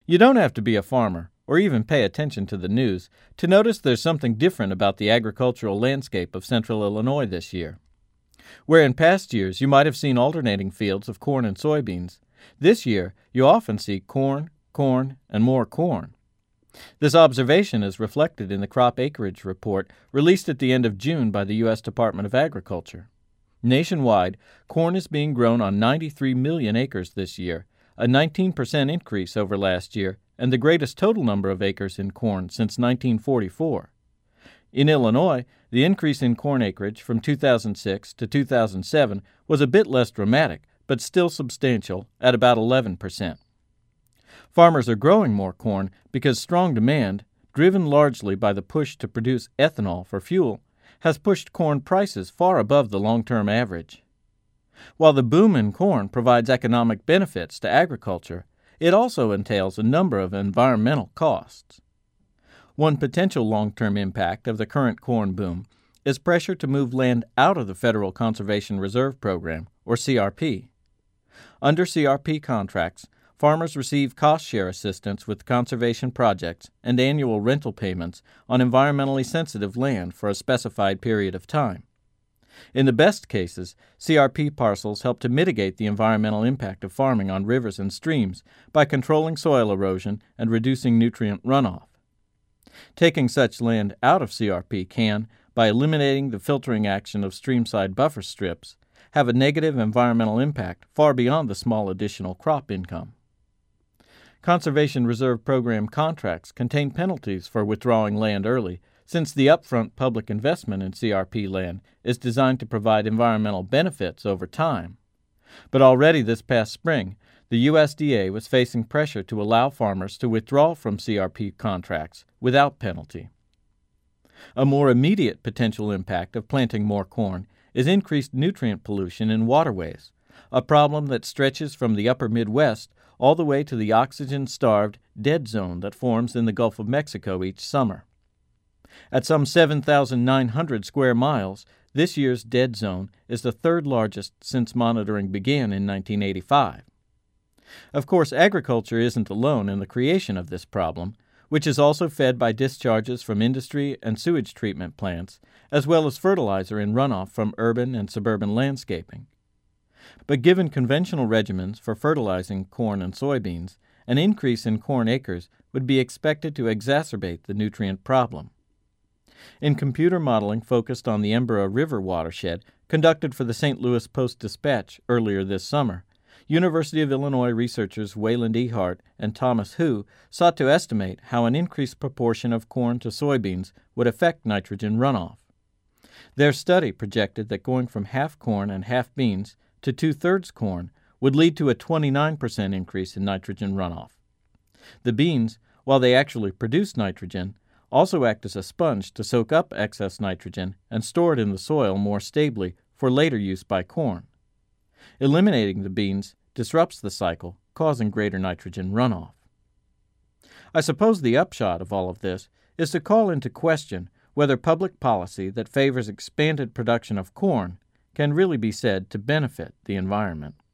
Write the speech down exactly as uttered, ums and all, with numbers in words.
You don't have to be a farmer or even pay attention to the news to notice there's something different about the agricultural landscape of central Illinois this year. Where in past years you might have seen alternating fields of corn and soybeans, this year you often see corn, corn, and more corn. This observation is reflected in the crop acreage report released at the end of June by the U S Department of Agriculture. Nationwide, corn is being grown on ninety-three million acres this year, a nineteen percent increase over last year and the greatest total number of acres in corn since nineteen forty-four. In Illinois, the increase in corn acreage from two thousand six to two thousand seven was a bit less dramatic, but still substantial at about eleven percent. Farmers are growing more corn because strong demand, driven largely by the push to produce ethanol for fuel, has pushed corn prices far above the long-term average. While the boom in corn provides economic benefits to agriculture, it also entails a number of environmental costs. One potential long-term impact of the current corn boom is pressure to move land out of the Federal Conservation Reserve Program, or C R P. Under C R P contracts, farmers receive cost-share assistance with conservation projects and annual rental payments on environmentally sensitive land for a specified period of time. In the best cases, C R P parcels help to mitigate the environmental impact of farming on rivers and streams by controlling soil erosion and reducing nutrient runoff. Taking such land out of C R P can, by eliminating the filtering action of streamside buffer strips, have a negative environmental impact far beyond the small additional crop income. Conservation Reserve Program contracts contain penalties for withdrawing land early, since the upfront public investment in C R P land is designed to provide environmental benefits over time. But already this past spring, the U S D A was facing pressure to allow farmers to withdraw from C R P contracts without penalty. A more immediate potential impact of planting more corn is increased nutrient pollution in waterways, a problem that stretches from the upper Midwest all the way to the oxygen-starved dead zone that forms in the Gulf of Mexico each summer. At some seven thousand nine hundred square miles, this year's dead zone is the third largest since monitoring began in nineteen eighty-five. Of course, agriculture isn't alone in the creation of this problem, which is also fed by discharges from industry and sewage treatment plants, as well as fertilizer and runoff from urban and suburban landscaping. But given conventional regimens for fertilizing corn and soybeans, an increase in corn acres would be expected to exacerbate the nutrient problem. In computer modeling focused on the Embera River watershed, conducted for the Saint Louis Post-Dispatch earlier this summer, University of Illinois researchers Wayland Ehart and Thomas Hu sought to estimate how an increased proportion of corn to soybeans would affect nitrogen runoff. Their study projected that going from half corn and half beans to two-thirds corn would lead to a twenty-nine percent increase in nitrogen runoff. The beans, while they actually produce nitrogen, also act as a sponge to soak up excess nitrogen and store it in the soil more stably for later use by corn. Eliminating the beans disrupts the cycle, causing greater nitrogen runoff. I suppose the upshot of all of this is to call into question whether public policy that favors expanded production of corn can really be said to benefit the environment.